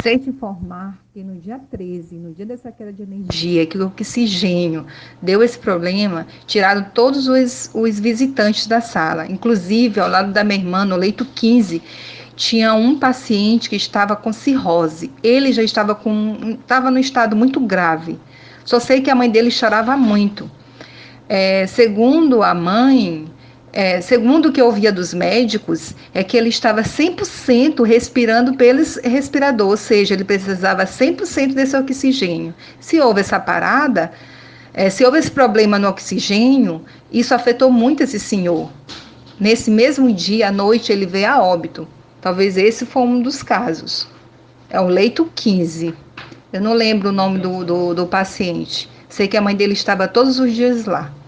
Sei te informar que no dia 13, no dia dessa queda de energia, que o oxigênio deu esse problema, tiraram todos os visitantes da sala. Inclusive, ao lado da minha irmã, no leito 15, tinha um paciente que estava com cirrose. Ele já estava no estado muito grave. Só sei que a mãe dele chorava muito. Segundo a mãe, segundo o que eu ouvia dos médicos, é que ele estava 100% respirando pelo respirador, ou seja, ele precisava 100% desse oxigênio. Se houve essa parada, se houve esse problema no oxigênio, isso afetou muito esse senhor. Nesse mesmo dia, à noite, ele veio a óbito. Talvez esse foi um dos casos. É o leito 15. Eu não lembro o nome do paciente. Sei que a mãe dele estava todos os dias lá.